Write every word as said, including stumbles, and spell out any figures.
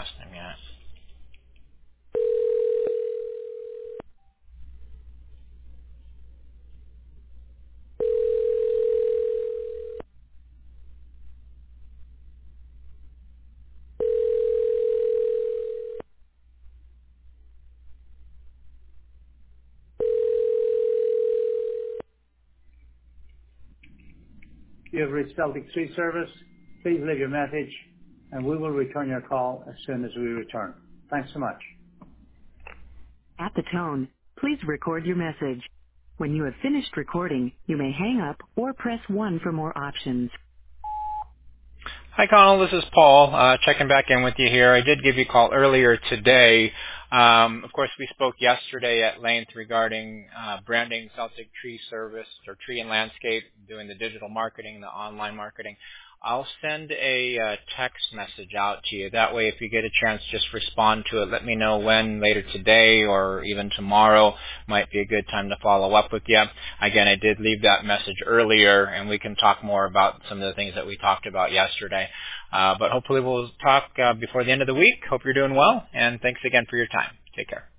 last name yet. You have reached Celtic Tree Service. Please leave your message, and we will return your call as soon as we return. Thanks so much. At the tone, please record your message. When you have finished recording, you may hang up or press one for more options. Hi, Connell. This is Paul, uh, checking back in with you here. I did give you a call earlier today. Um, of course, we spoke yesterday at length regarding uh, branding Celtic Tree Service or Tree and Landscape, doing the digital marketing, the online marketing. I'll send a uh, text message out to you. That way, if you get a chance, just respond to it. Let me know when, later today or even tomorrow might be a good time to follow up with you. Again, I did leave that message earlier, and we can talk more about some of the things that we talked about yesterday. Uh, but hopefully we'll talk uh, before the end of the week. Hope you're doing well, and thanks again for your time. Take care.